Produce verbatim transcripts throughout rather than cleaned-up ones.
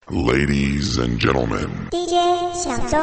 Ladies and gentlemen, D J 小周。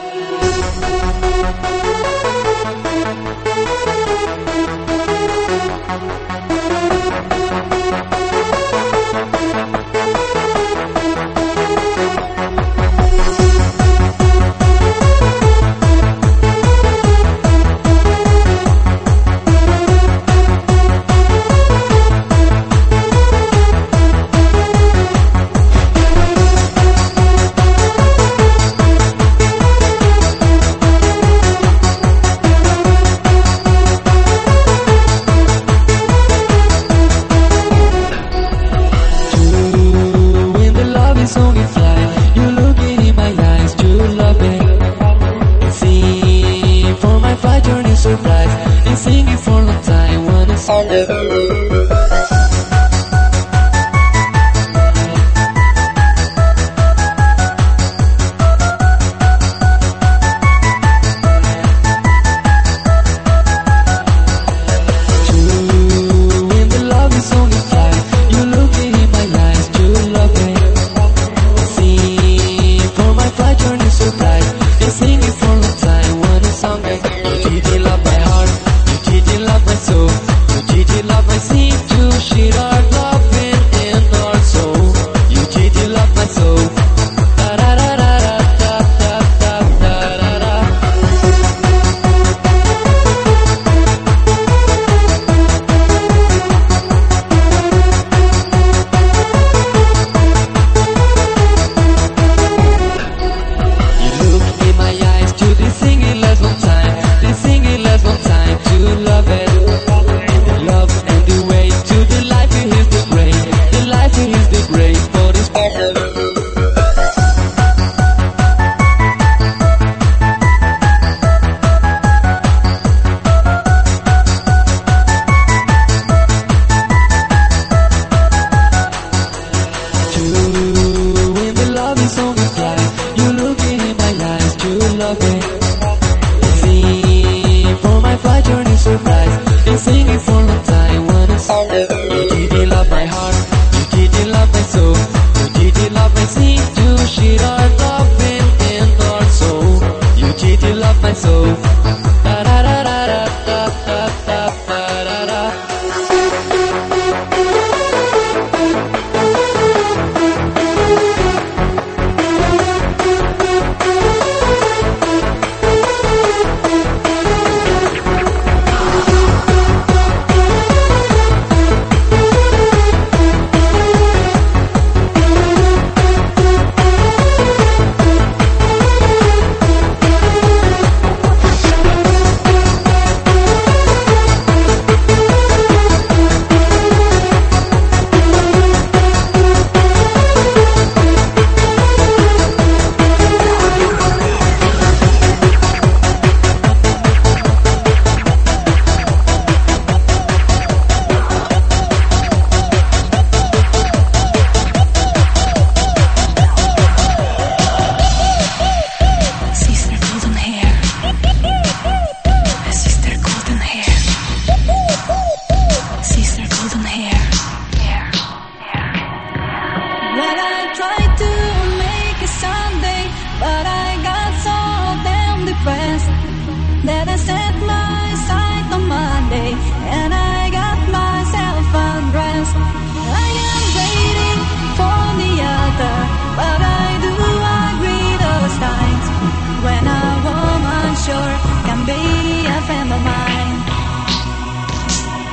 That I set my sight on Monday and I got myself undressed. I am waiting for the other, but I do agree those times when a woman sure can be a friend of mine.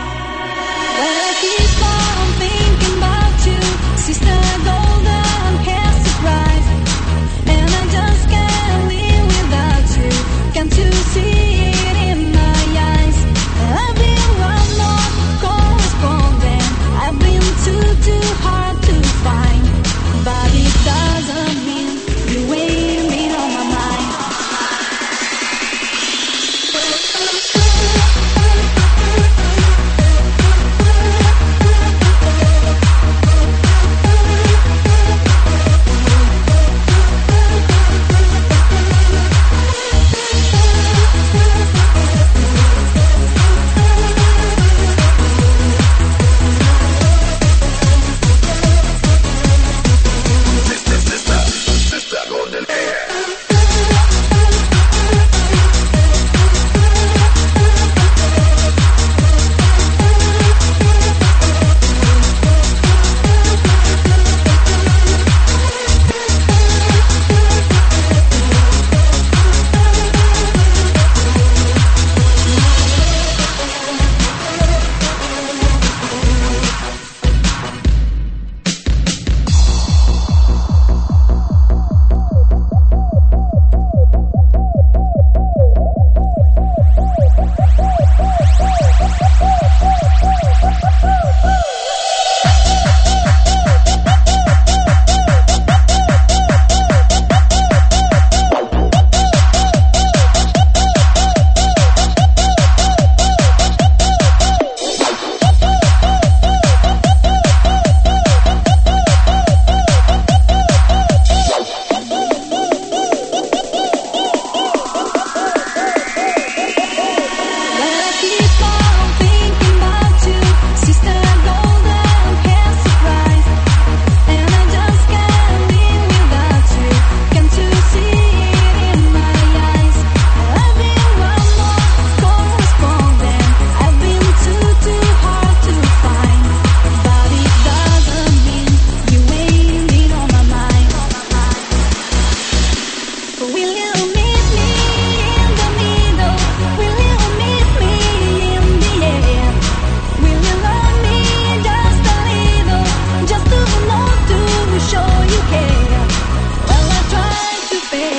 When I keep on thinking about you, sister golden hair.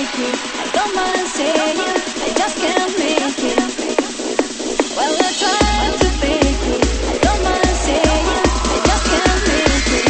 fake it. I don't mind saying I just can't make it. Well, I tried to fake it. I don't mind saying I just can't make it.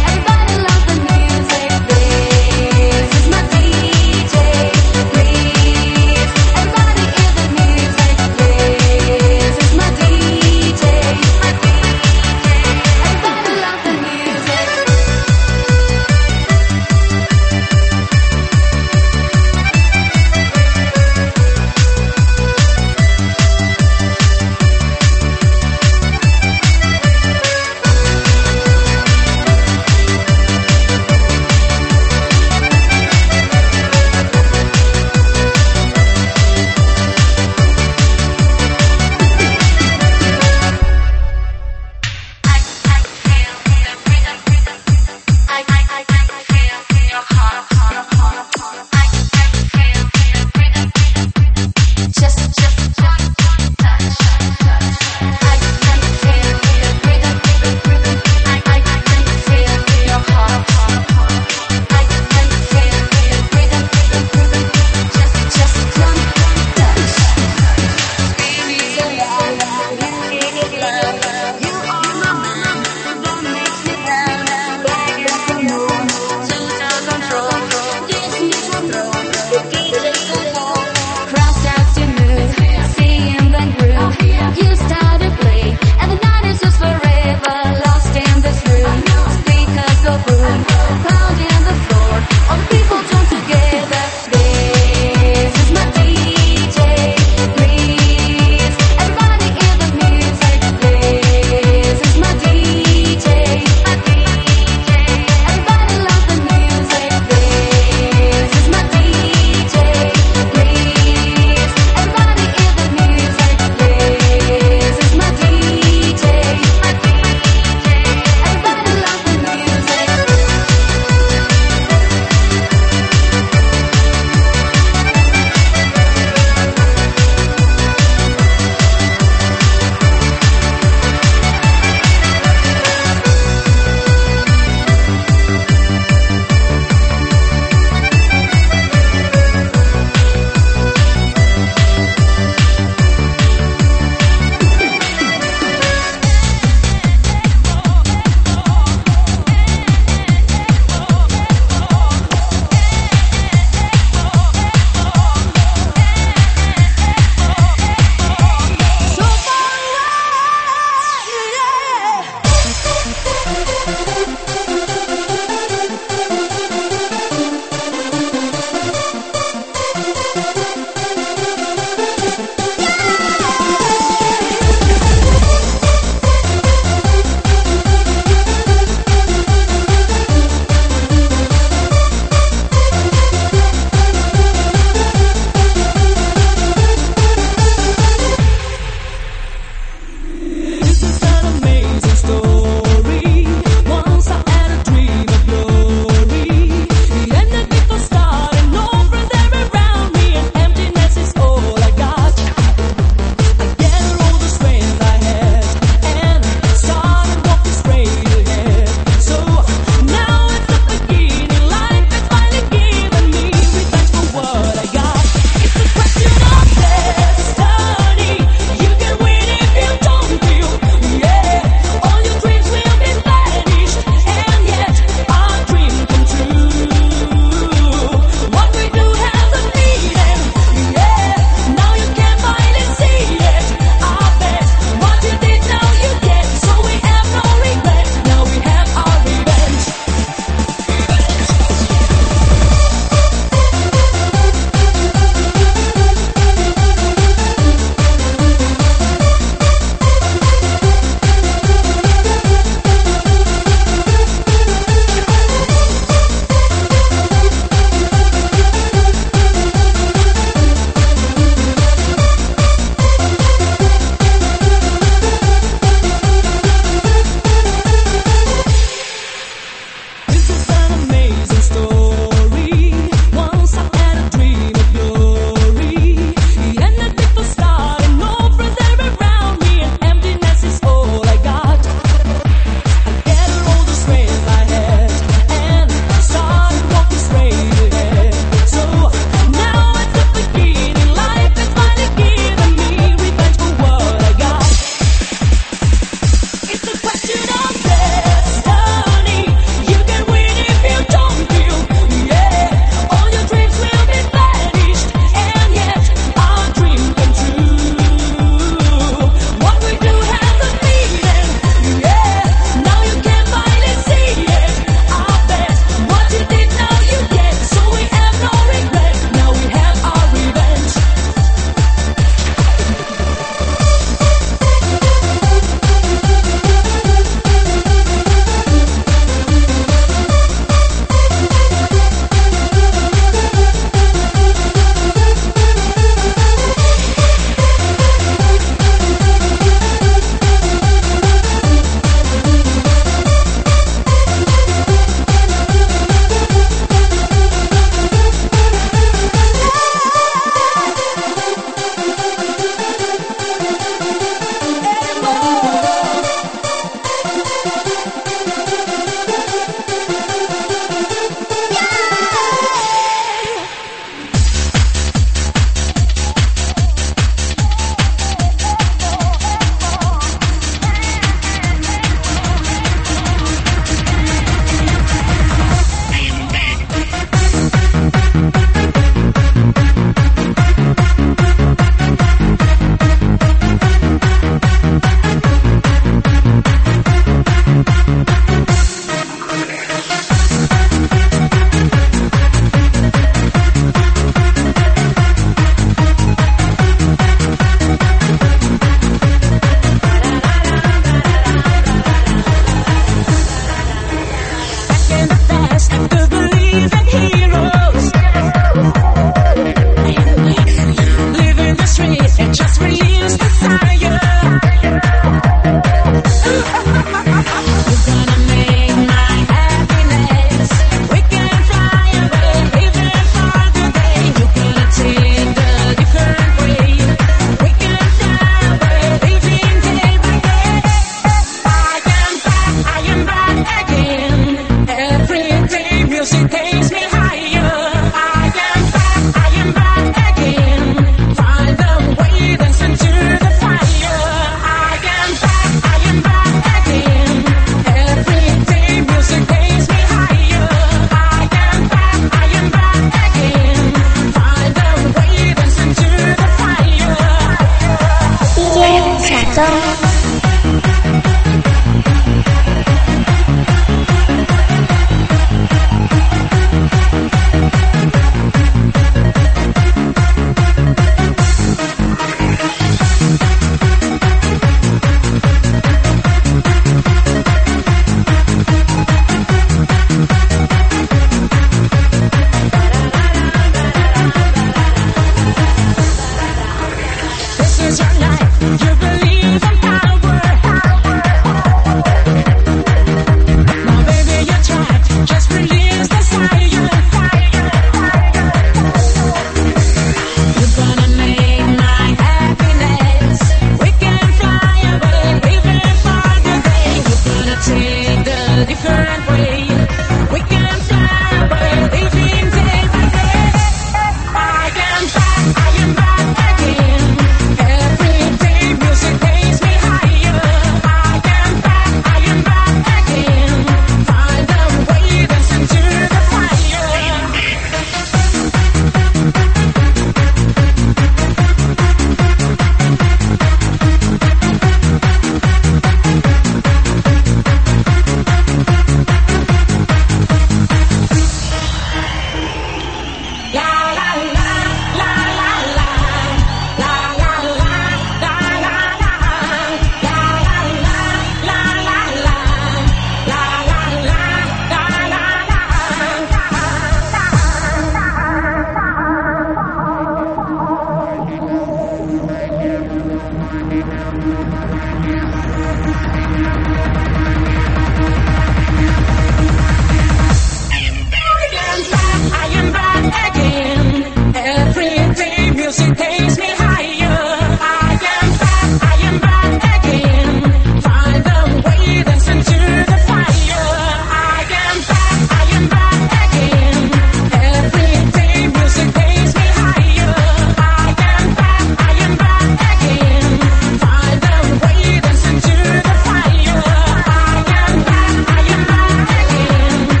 Find a way, dancing to the fire. I am back, I am back again.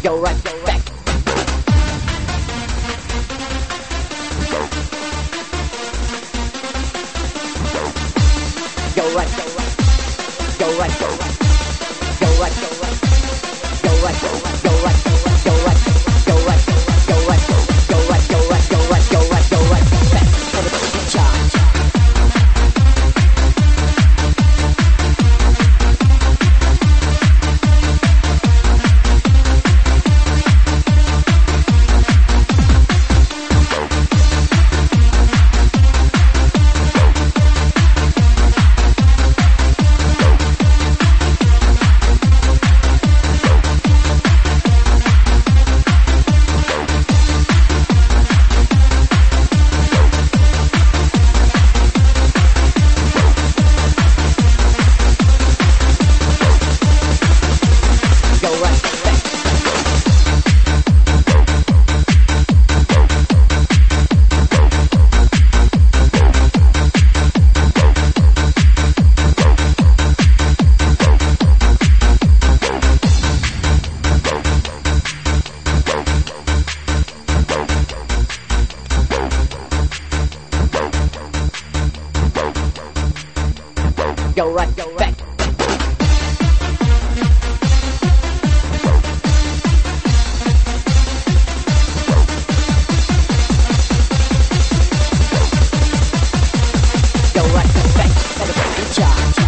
go right back. Go right, go right, go right, go right, go right, go right, go right, go right, go right, go right, go right, go right, go right, go right, go right, go right, go right, back. Everybody in charge. Go right, go back. Go right, go back. Everybody in charge.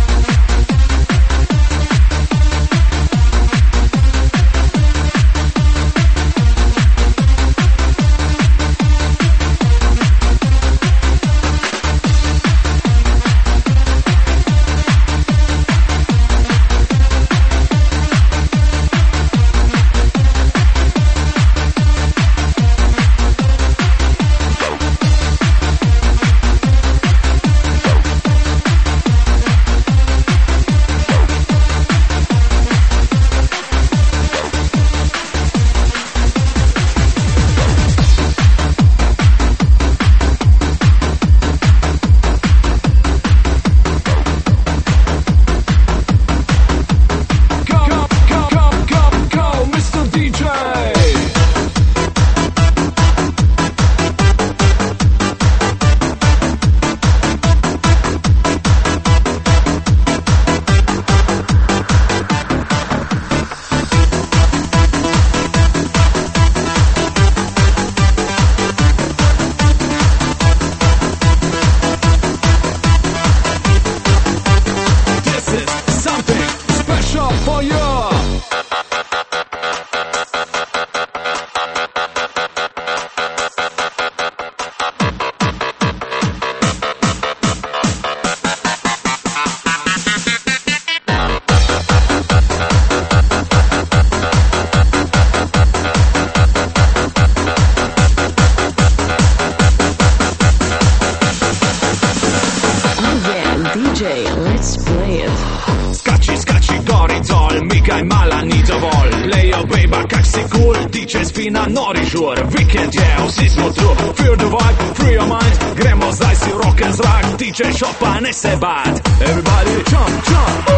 Spina nori žur, vikend je, vsi smo tu. Feel the vibe, free your mind. Gremo zdaj si rock and zrak, tiče šopa, ne se bat. Everybody jump, jump.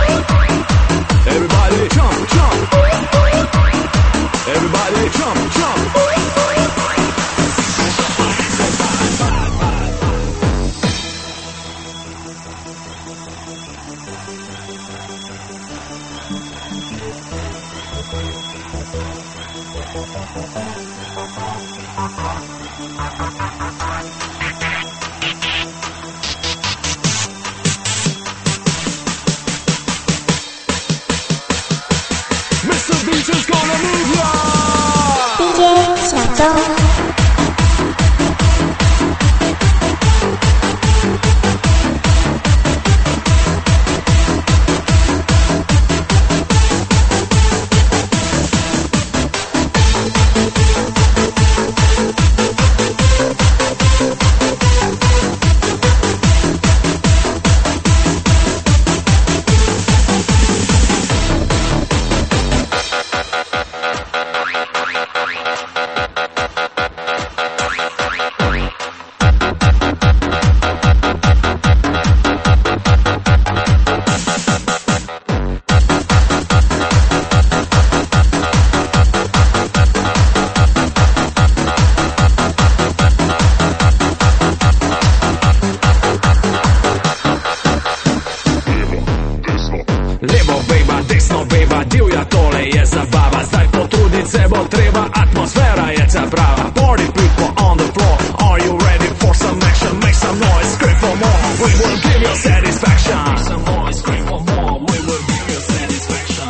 Everybody jump, jump. Everybody jump, jump. mister Beats is gonna move ya! D J 小周。 satisfaction. Some more, scream for more, we will give you satisfaction.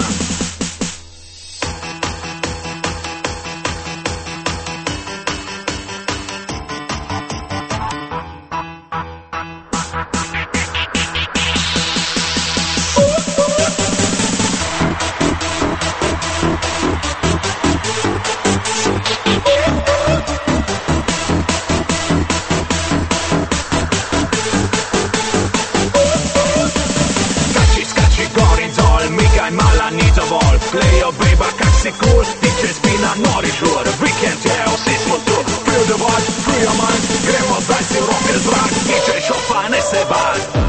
Cleo, baby, kaxi cool, D J spina, nori žur. Weekend je, vsi smo tu. Feel the vibe, free your mind. Gremo zdaj si v roke zrak. D J šopa, ne se bati.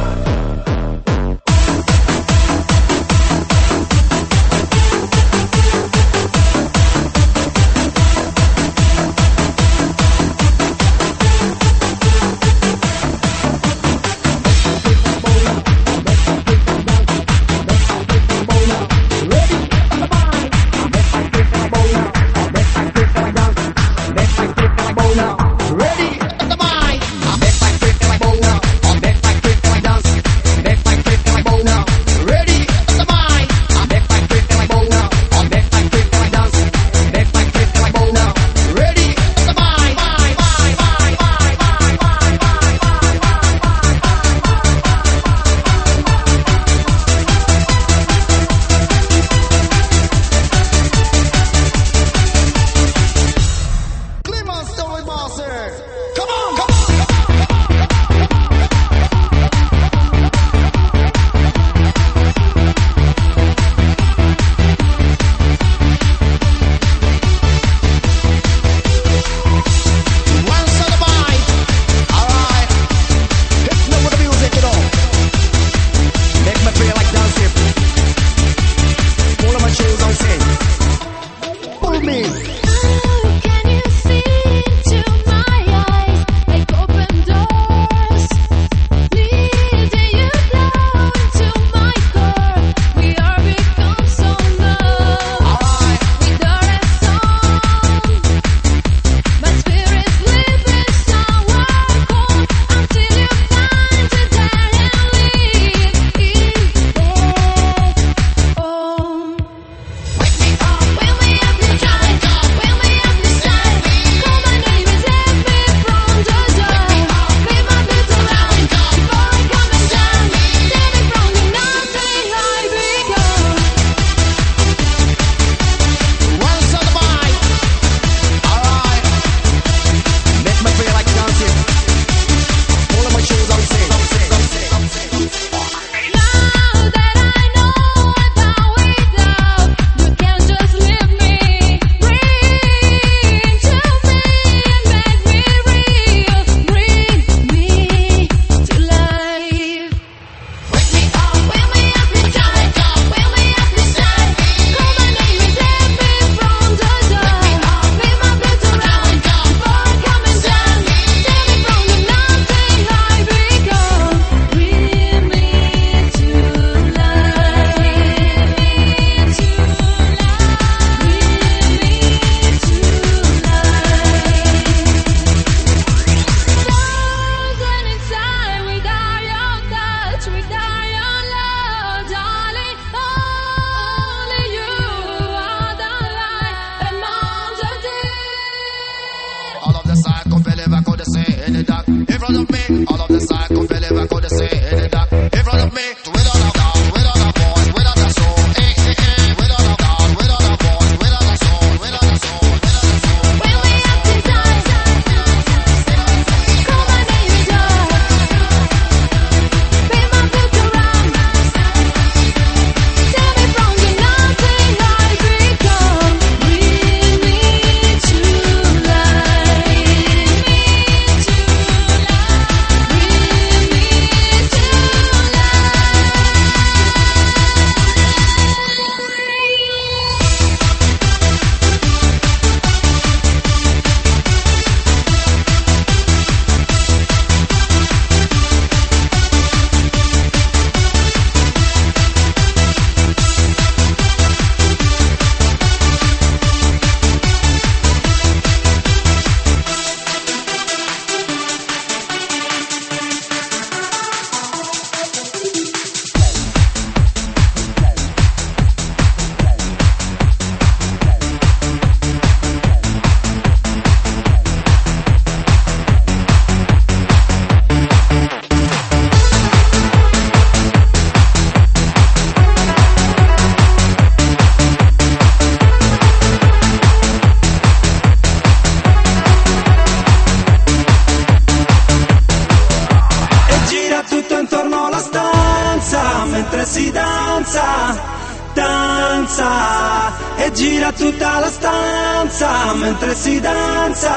mentre si danza, danza e gira tutta la stanza, mentre si danza,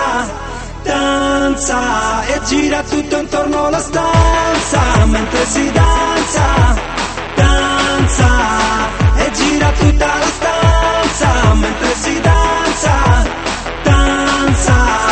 danza e gira tutto intorno alla stanza, mentre si danza, danza e gira tutta la stanza, mentre si danza, danza.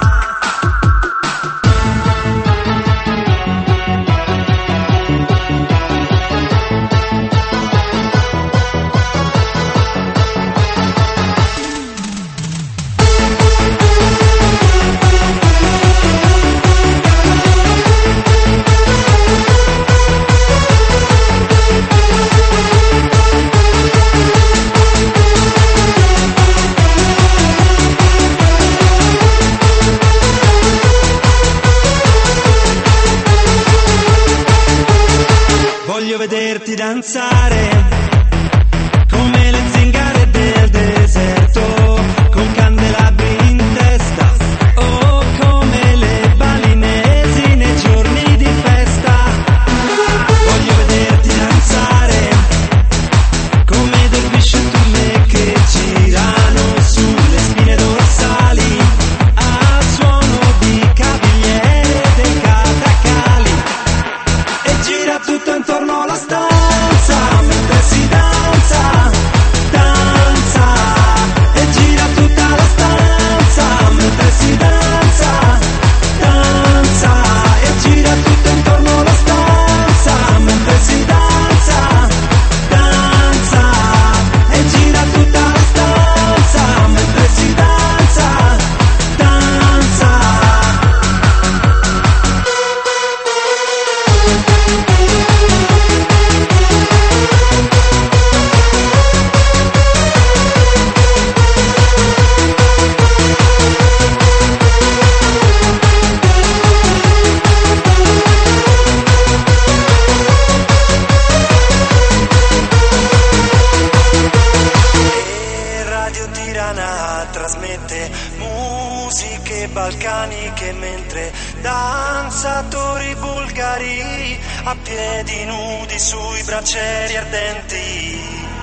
Voglio vederti danzare come le zingare del deserto, con candelabri in testa, o come le balinesi nei giorni di festa. Voglio vederti danzare come dervisci e turme che girano sulle spine dorsali a suono di cavigliere dei catacali, e gira tutto intorno alla stanza, mentre si danza, danza e gira tutta la stanza, mentre si danza, danza e gira tutto intorno alla stanza, mentre si danza, danza e gira tutta la stanza, mentre si danza, danza. E Radio Tirana trasmette musiche balcaniche mentre danzatori bulgari a piedi nudi sui braccieri ardenti.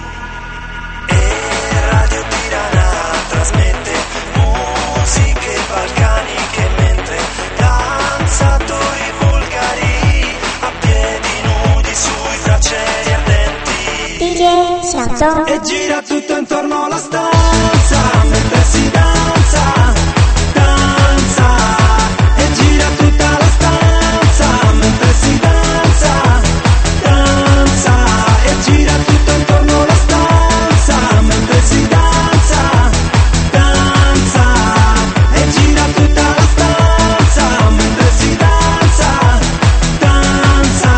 E Radio Tirana trasmette musiche balcaniche mentre danzatori bulgari a piedi nudi sui braccieri ardenti. D J Shadow. E gira tutto intorno alla stanza, mentre si danza, danza e gira tutta la stanza, mentre si danza, danza e gira tutto intorno alla stanza, mentre si danza, danza e gira tutta la stanza, mentre si danza, danza.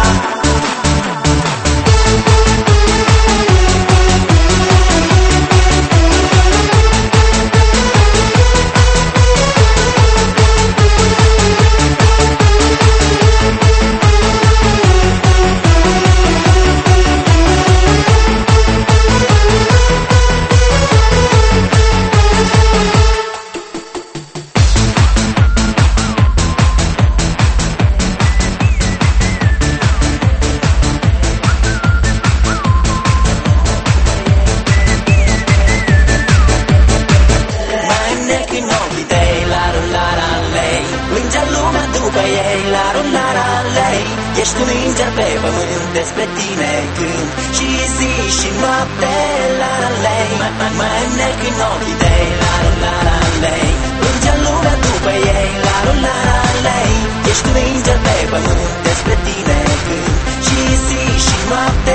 Ești un înger pe pământ despre tine când și zi și noapte, la la lei. Mă, mă înnerc în ochii tăi, la la la lei. Plângea lumea după ei, la la la lei. Ești un înger pe pământ despre tine când și zi și noapte.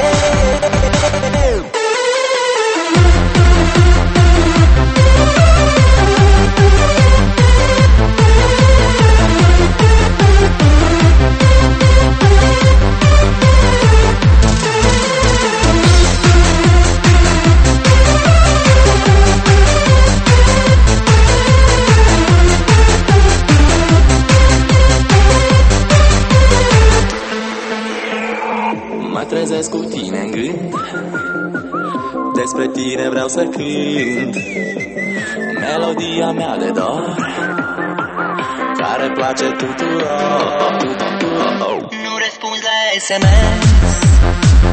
Trezesc cu tine în gând, despre tine vreau să cânt melodia mea de dor, care place tuturor. Nu răspunzi la S M S,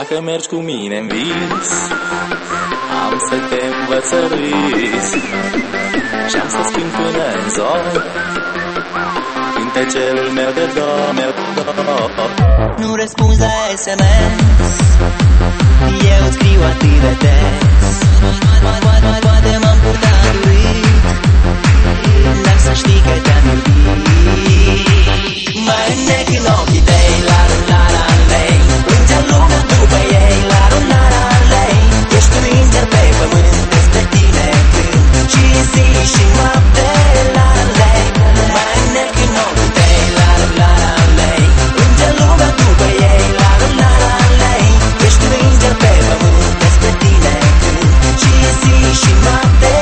Dacă mergi cu mine în vis, am să te învăț să râzi și-am să schimb până în zon cântecelul meu de dor, meu de dor. Nu răspunzi la S M S, eu îți scriu atât de des. Poate m-am purtat urât, dar să știi că te-am iubit. Mă înnec în ochii tăi, la la la lei, plânge lumea după ei, la la la lei. Ești un înger pe pământ, despre tine cânt și zi și noapte, la lei. Mă înnec în ochii tăi, la la la lei, plânge lumea după ei, la la la lei. Ești un înger pe pământ, despre tine cânt și zi și noapte.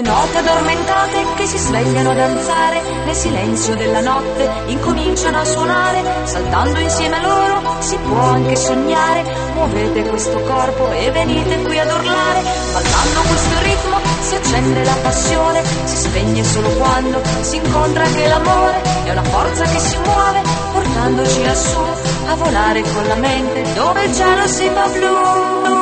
note addormentate che si svegliano a danzare nel silenzio della notte, incominciano a suonare, saltando insieme a loro si può anche sognare. Muovete questo corpo e venite qui ad urlare, ballando questo ritmo si accende la passione, si spegne solo quando si incontra anche l'amore. È una forza che si muove portandoci lassù a volare con la mente dove il cielo si fa blu.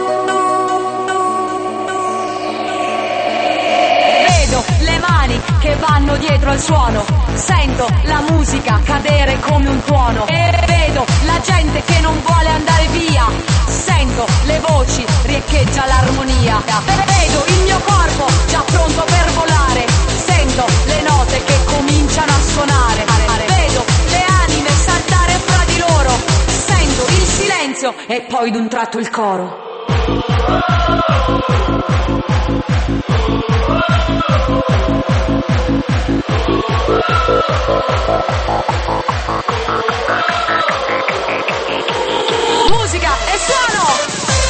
Le mani che vanno dietro al suono, sento la musica cadere come un tuono e vedo la gente che non vuole andare via, sento le voci, riecheggia l'armonia, vedo il mio corpo già pronto per volare, sento le note che cominciano a suonare, vedo le anime saltare fra di loro, sento il silenzio e poi d'un tratto il coro. Musica e suono!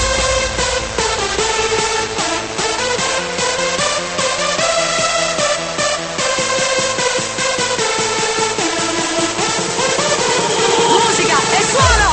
Musica e suono!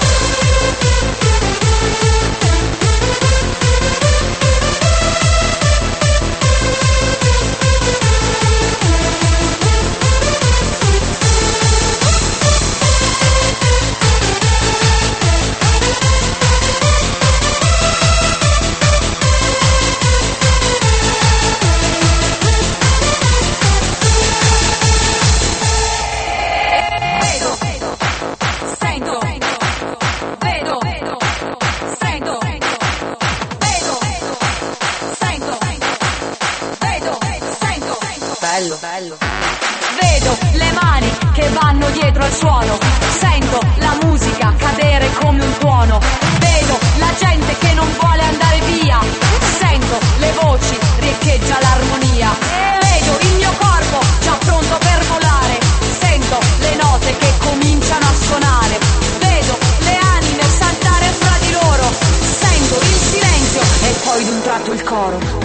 Bello, bello. Vedo le mani che vanno dietro al suono, sento la musica cadere come un tuono, vedo la gente che non vuole andare via, sento le voci, riecheggia l'armonia, vedo il mio corpo già pronto per volare, sento le note che cominciano a suonare, vedo le anime saltare fra di loro, sento il silenzio e poi d'un tratto il coro.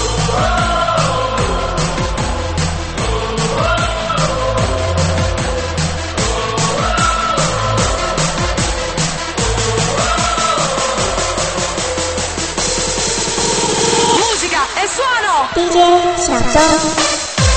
E suono! D J 小东。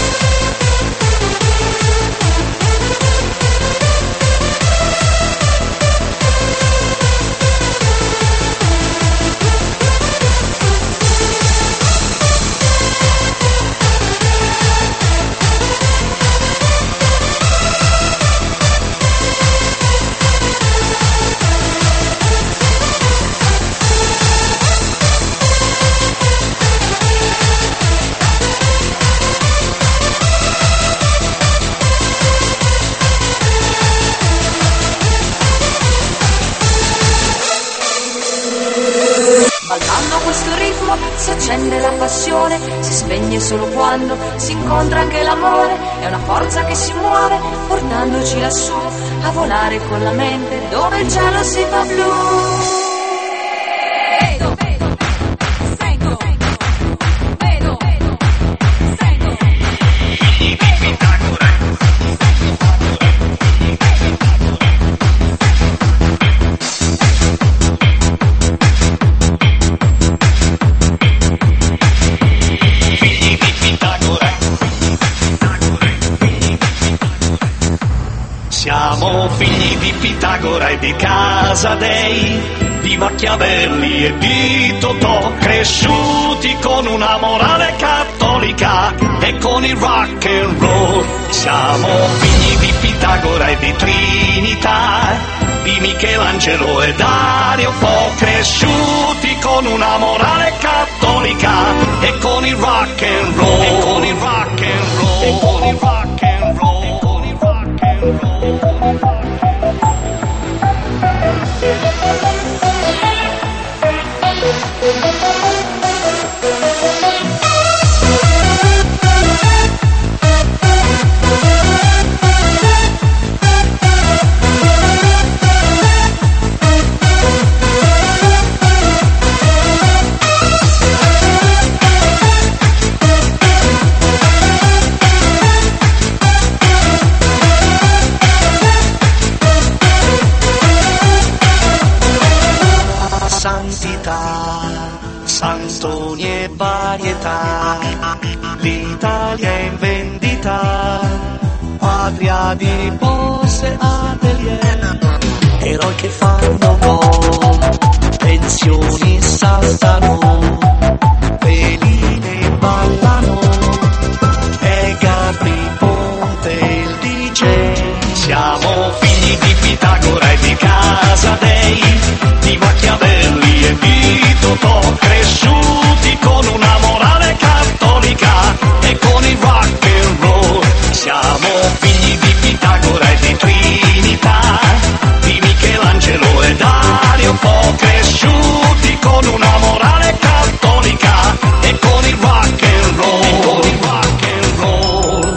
Ballando questo ritmo si accende la passione, si spegne solo quando si incontra anche l'amore. È una forza che si muove portandoci lassù a volare con la mente dove il cielo si fa blu. Vedo, vedo, sento, vedo, vedo, sento. Siamo figli di Pitagora e di Casadei, di Machiavelli e di Totò, cresciuti con una morale cattolica e con il rock and roll. Siamo figli di Pitagora e di Trinità, di Michelangelo e Dario Fo, cresciuti con una morale cattolica e con il rock and roll, e con il rock and roll, e con il rock and roll, e con il rock and roll. solidarietà, l'Italia è in vendita, patria di Porsche Atelier, eroi che fanno gol, pensioni saltano, veline ballano, e Gabri Ponte il D J. Siamo figli di Pitagora e di Casadei, di Machiavelli e di Totò, cresciuti con una morale cattolica e con il rock and roll. Siamo figli di Pitagora e di Trinità, di Michelangelo e Dario Fo, cresciuti con una morale cattolica e con il rock and roll. E con il rock and roll.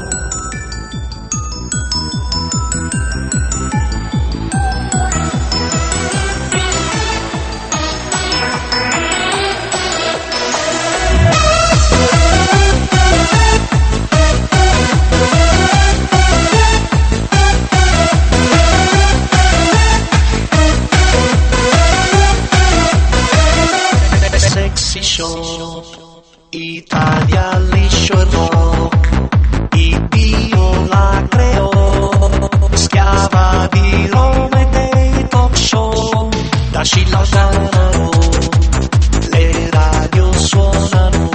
Sexy show, Italia liscio e rock, il Dio la creò, schiava di Roma e dei talk show, da Scilla a Tanaro, le radio suonano,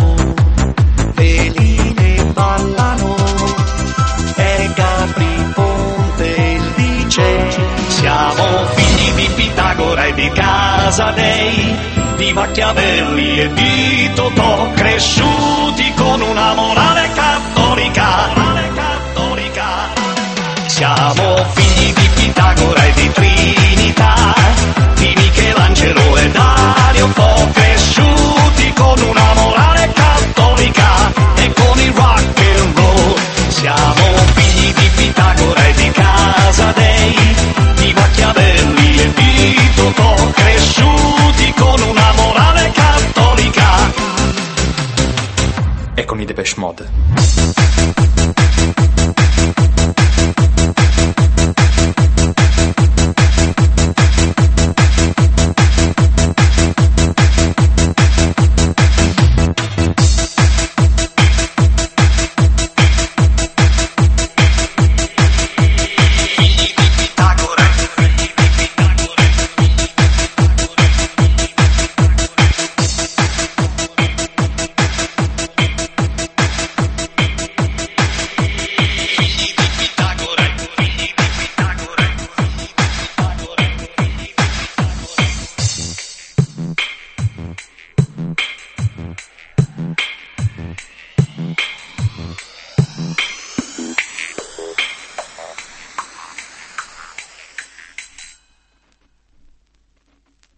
veline ballano, e Gabri Ponte il D J. Siamo figli di Pitagora e di Casadei, di Machiavelli e di Totò, cresciuti con una morale cattolica. Morale cattolica. Siamo figli di Pitagora e di Trinità, di Michelangelo e Dario Fo, cresciuti con una morale cattolica e con il rock and roll. Siamo figli di Pitagora e di Casadei, di Machiavelli e di Totò, cresciuti con una morale cattolica e con i Depeche Mode.